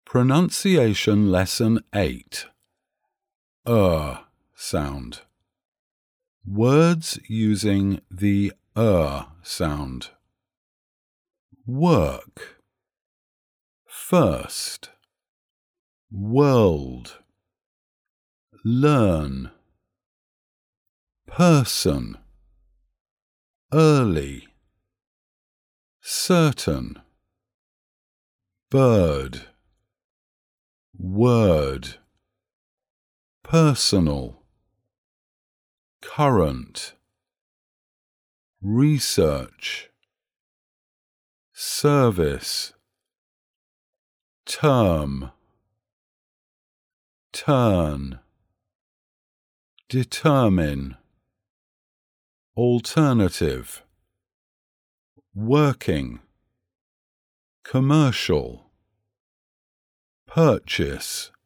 Pronunciation Lesson 8. Sound. Words using the sound. Work. First. World. Learn. Person. Early. Certain. Bird. Word. Personal. Current. Research. Service. Term. Turn. Determine. Alternative. Working. Commercial. Purchase.